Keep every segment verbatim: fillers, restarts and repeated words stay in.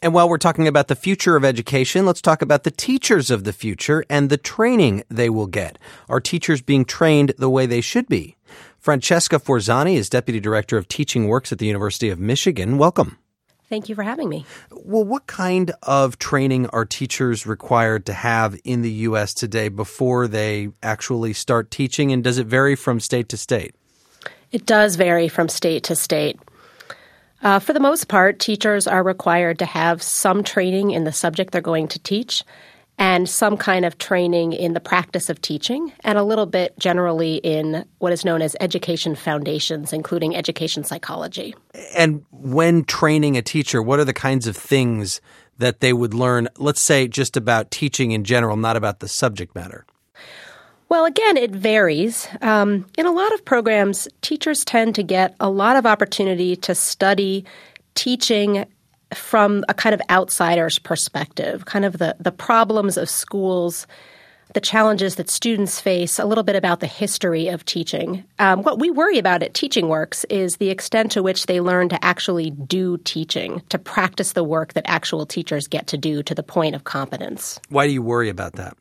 And while we're talking about the future of education, let's talk about the teachers of the future and the training they will get. Are teachers being trained the way they should be? Francesca Forzani is Deputy Director of Teaching Works at the University of Michigan. Welcome. Thank you for having me. Well, what kind of training are teachers required to have in the U S today before they actually start teaching, and does it vary from state to state? It does vary from state to state. Uh, for the most part, teachers are required to have some training in the subject they're going to teach and some kind of training in the practice of teaching, and a little bit generally in what is known as education foundations, including education psychology. And when training a teacher, what are the kinds of things that they would learn, let's say just about teaching in general, not about the subject matter? Well, again, it varies. Um, in a lot of programs, teachers tend to get a lot of opportunity to study teaching from a kind of outsider's perspective, kind of the, the problems of schools, the challenges that students face, a little bit about the history of teaching. Um, what we worry about at Teaching Works is the extent to which they learn to actually do teaching, to practice the work that actual teachers get to do to the point of competence. Why do you worry about that?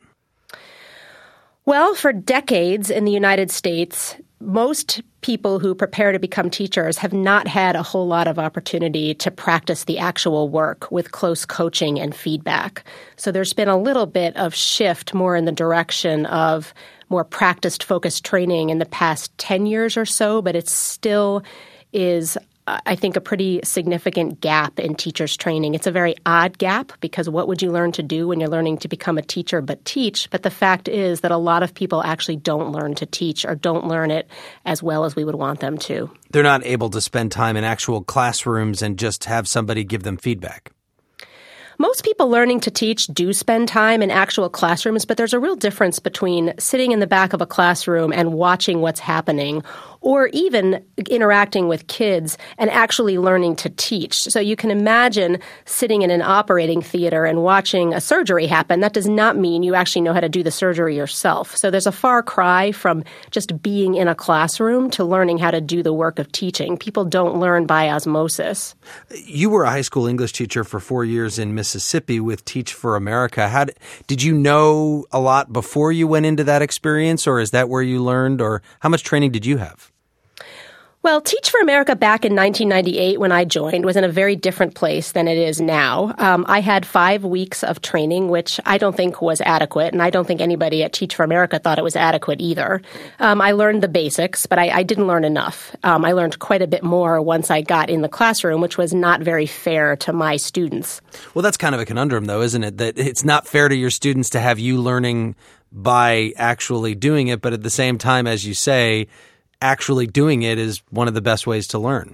Well, for decades in the United States, most people who prepare to become teachers have not had a whole lot of opportunity to practice the actual work with close coaching and feedback. So there's been a little bit of shift more in the direction of more practice-focused training in the past ten years or so, but it still is, I think, a pretty significant gap in teachers' training. It's a very odd gap because what would you learn to do when you're learning to become a teacher but teach? But the fact is that a lot of people actually don't learn to teach or don't learn it as well as we would want them to. They're not able to spend time in actual classrooms and just have somebody give them feedback. Most people learning to teach do spend time in actual classrooms, but there's a real difference between sitting in the back of a classroom and watching what's happening, or even interacting with kids and actually learning to teach. So you can imagine sitting in an operating theater and watching a surgery happen. That does not mean you actually know how to do the surgery yourself. So there's a far cry from just being in a classroom to learning how to do the work of teaching. People don't learn by osmosis. You were a high school English teacher for four years in Mississippi with Teach for America. How did, did you know a lot before you went into that experience, or is that where you learned, or how much training did you have? Well, Teach for America back in nineteen ninety-eight when I joined was in a very different place than it is now. Um, I had five weeks of training, which I don't think was adequate, and I don't think anybody at Teach for America thought it was adequate either. Um, I learned the basics, but I, I didn't learn enough. Um, I learned quite a bit more once I got in the classroom, which was not very fair to my students. Well, that's kind of a conundrum, though, isn't it? That it's not fair to your students to have you learning by actually doing it, but at the same time, as you say, actually doing it is one of the best ways to learn.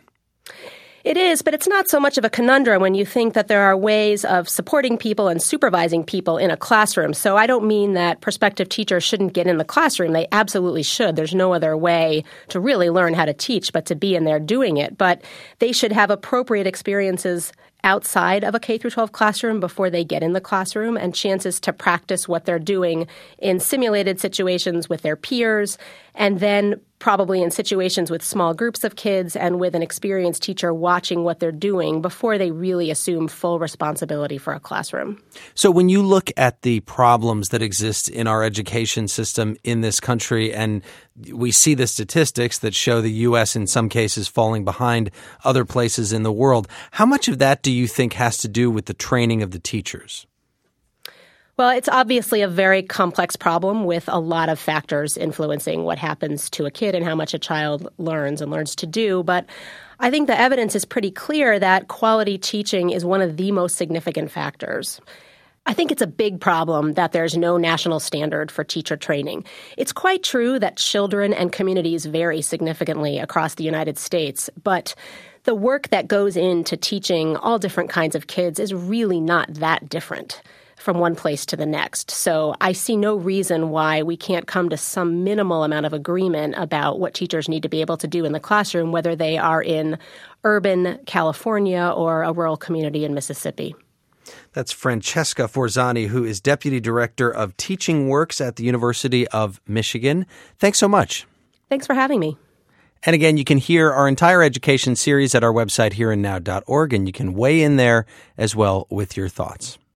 It is, but it's not so much of a conundrum when you think that there are ways of supporting people and supervising people in a classroom. So I don't mean that prospective teachers shouldn't get in the classroom. They absolutely should. There's no other way to really learn how to teach but to be in there doing it. But they should have appropriate experiences outside of a K through twelve classroom before they get in the classroom, and chances to practice what they're doing in simulated situations with their peers, and then probably in situations with small groups of kids and with an experienced teacher watching what they're doing before they really assume full responsibility for a classroom. So when you look at the problems that exist in our education system in this country, and we see the statistics that show the U S in some cases falling behind other places in the world, how much of that do you think has to do with the training of the teachers? Well, it's obviously a very complex problem with a lot of factors influencing what happens to a kid and how much a child learns and learns to do. But I think the evidence is pretty clear that quality teaching is one of the most significant factors. I think it's a big problem that there's no national standard for teacher training. It's quite true that children and communities vary significantly across the United States, but the work that goes into teaching all different kinds of kids is really not that different from one place to the next. So I see no reason why we can't come to some minimal amount of agreement about what teachers need to be able to do in the classroom, whether they are in urban California or a rural community in Mississippi. That's Francesca Forzani, who is Deputy Director of Teaching Works at the University of Michigan. Thanks so much. Thanks for having me. And again, you can hear our entire education series at our website, here and now dot org, and you can weigh in there as well with your thoughts.